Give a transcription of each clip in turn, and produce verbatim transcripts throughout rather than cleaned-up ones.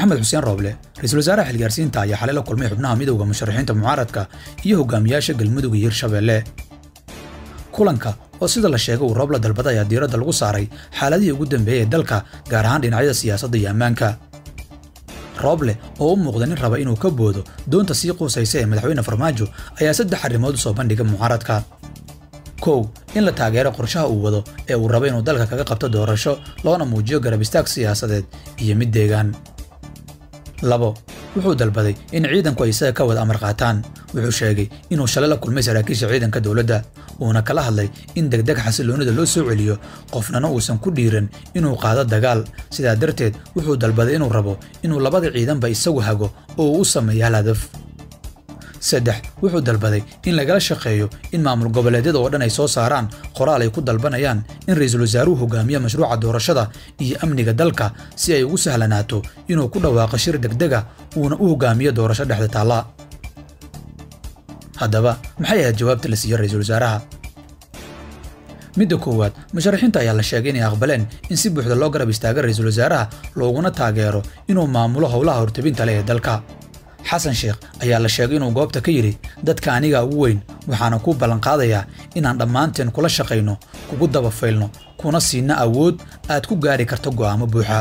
maxamed xuseen rooble ra'iisul wasaaraha xilgaarsiinta ayaa xalay la kulmay xubnaha midowga musharaxiinta mucaaradka iyo hogaamiyaasha galmudug iyo hirshabeelle kulanka oo sida la sheegay uu rooble dalbada ayaa diiradda lagu saaray xaaladihii ugu dambeeyay ee dalka gaar ahaan dhinacyada siyaasadda iyo ammaanka rooble oo u muuqda nin raba inuu ka boodo doonta sii quusaysa ee madaxweyne farmaajo ayaa saddex arrimood u soo bandhigay mucaaradka kow in la taageero qorshaha uu wado ee uu rabo inuu dalka kaga qabto doorasho loona muujiyo garab istaag siyaasadeed iyo mid deegaan labo wuxuu dalbaday in ciidanku ay isaga ka wada amar qaataan wuxuu sheegay inuu shalay la kulmay saraakiisha ciidanka dowladda uuna kala hadlay in degdeg xasiloonida loo soo celiyo qofnana uusan ku dhiiran inuu qaado dagaal sidaa darteed wuxuu dalbaday inuu rabo inuu labada ciidanba isagu hago oo uu u sameeyo hal hadaf saddex wuxuu dalbaday in lagala shaqeeyo in maamul goboleedyada oo dhan ay soo saaraan qoraal ay ku dalbanayaan in ra'iisul wasaaruhu hogaamiyo mashruuca doorashada iyo amniga dalka si ay ugu sahlanaato inuu ku dhawaaqo shir degdega uuna u hogaamiyo doorasho dhexda taalla haddaba maxay ahayd jawaabta la siiyey ra'iisul wasaaraha midda koowaad musharaxiinta ayaa la sheegay inay aqbaleen in si buuxda loo garab istaago ra'iisul wasaaraha looguna taageero inuu maamulo howlaha hortebinta leh ee dalka xasan sheekh ayaa la sheegay inuu goobta ka yidhi dadka aniga ugu weyn waxaana ku ballan qaadayaa inaan dhammaanteen kula shaqayno kugu daba faylno kuna siinna awood aad ku gaari karto go'aamo buuxa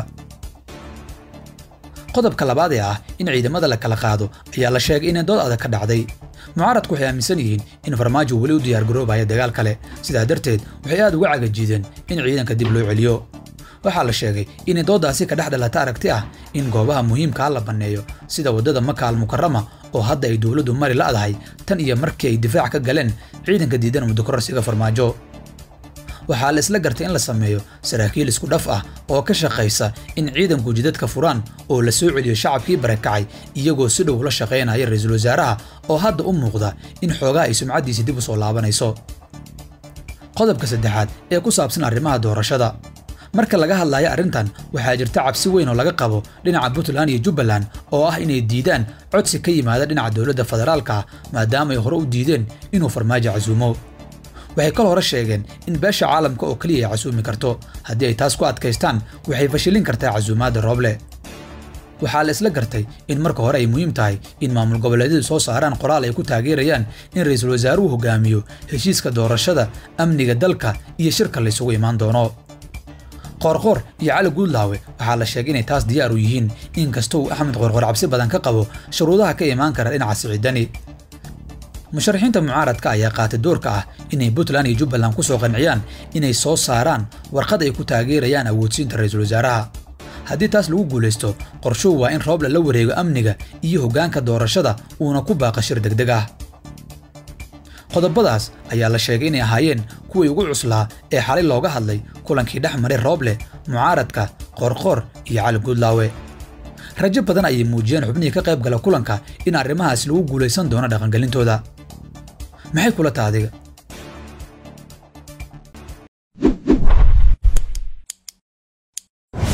qodobka labaad ee ah in ciidamada la kala qaado ayaa la sheegay inay dood adag ka dhacday mucaaradku waxay aaminsan yihiin in farmaajo weli u diyaargaroobayo dagaal kale sidaa darteed waxay aad uga cagajiideen in ciidanka dib loo celiyo waxaa la sheegay inay dooddaasi ka dhex dhalata aragti ah in goobaha muhiimkaa la banneeyo sida waddada maka almukarama oo hadda ay dowladdu mari la'dahay tan iyo markii ay difaac ka galeen ciidanka diidan muddo kororsiga farmaajo waxaa la isla gartay in la sameeyo saraakiil isku dhaf ah oo ka shaqaysa in ciidanku jidadka furaan oo la soo celiyo shacabkii barakacay iyagoo si dhow la shaqaynaya ra'iisul wasaaraha oo hadda u muuqda in xoogaa ay sumcaddiisi dib u soo laabanayso qodobka saddexaad ee ku saabsan arrimaha doorashada marka laga hadlayo arrintan waxaa jirta cabsi weyn oo laga qabo dhinaca Puntland iyo Jubbaland oo ah inay diidaan codsi ka yimaada dhinaca dowladda federaalka maadaama ay hore u diideen inuu farmaajo casuumo waxay kal hore sheegeen in beesha caalamka oo kaliya ay casuumi karto haddii ay taas ku adkaystaan waxay fashilin kartaa casuumaadda rooble waxaa la isla gartay in marka hore ay muhiim tahay in maamul goboleedyadu soo saaraan qoraal ay ku taageerayaan in ra'iisul wasaaruhu hogaamiyo heshiiska doorashada amniga dalka iyo shirka la isugu imaan doono qorqor iyo cali guudlaawe waxaa la sheegay inay taas diyaar u yihiin inkastoo uu axmed qorqor cabsi badan ka qabo shuruudaha ka imaan kara dhinaca siciidani musharaxiinta mucaaradka ayaa qaatay doorka ah inay Puntland iyo Jubbaland ku soo qanciyaan inay soo saaraan warqad ay ku taageerayaan awoodsiinta ra'iisul wasaaraha haddii taas lagu guulaysto qorshuhu waa in rooble la wareego amniga iyo hoggaanka doorashada uuna ku baaqa shir degdeg ah qodobadaas ayaa la sheegay inay ahaayeen kuwii ugu cuslaa ee xalay looga hadlay kulankii dhex maray rooble mucaaradka qorqor iyo cali guudlaawe rajo badan ayay muujiyeen xubnihii ka qayb gala kulanka in arrimahaas lagu guulaysan doono dhaqangelintooda maxay kula taadiga